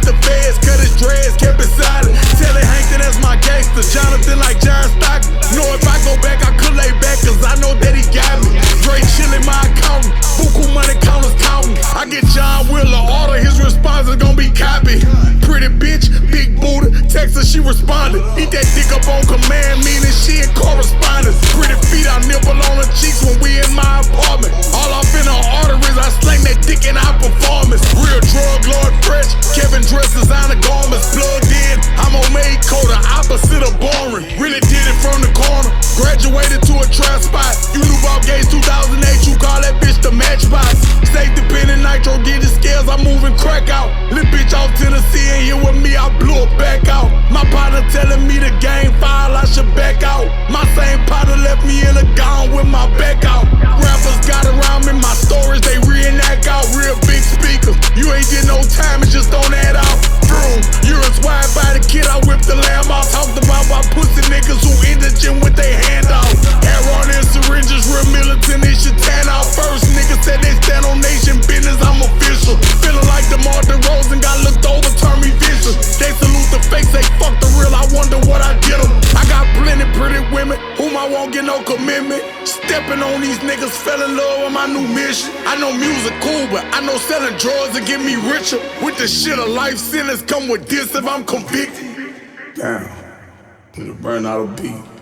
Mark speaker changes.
Speaker 1: the feds, cut his dreads, kept it silent. Telling Hank that that's my gangster, Jonathan like John Stockton. Know if I go back, I could lay back, cause I know that he got me. Straight chillin', my accountant, buku money counters counting. I get John Wheeler order, his response is gon' be copy. Pretty bitch, big booty, text her, she responded. Eat that dick up on command, meaning she in correspondence. Pretty feet, I nibble on her cheeks when we in my apartment. All off in her arteries, I slang that dick in our performance. Real drug lord fresh, Kevin dress designer garments. Plugged in, I'm on Mayco, the opposite of boring. Really did it from the corner, graduated to a trap spot. You knew about Gates 2008, you call that bitch the matchbox. Safety pin and nitro, get the scales, I'm moving crack out. Little bitch off Tennessee and here with me, I blew her back out. My partner telling me the game foul, I should back out. My same partner left me in a gown with my back out. Rappers got around me, my stories, they reenact out. Real big speakers, you ain't get no time, it just don't add out. Vroom, you're as wide by the kid, I whipped the lamb out. Talked about my pussy niggas who indigent with they hand out. Heroin and syringes, real militant, they should tan out first. Niggas said they stand on nation business, I'm official. Feeling like DeMar DeRozan got looked over, turned me vicious. They salute the fakes, they fuck the real, I wonder what I did them. I got plenty pretty women, whom I won't get no commitment. Stepping on these niggas, fell in love with my new mission. I know music cool, but I know selling drugs to get me richer. With the shit, a life sentence come with this if I'm convicted. Damn, I'm gonna burn out a beat.